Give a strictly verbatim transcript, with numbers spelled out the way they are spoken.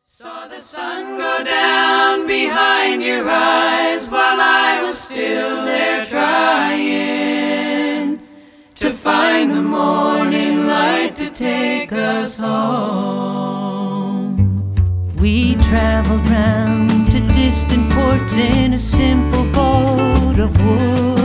Saw the sun go down behind your eyes while I was still there trying to find the morning light to take us home. We traveled round to distant ports in a simple boat of wood.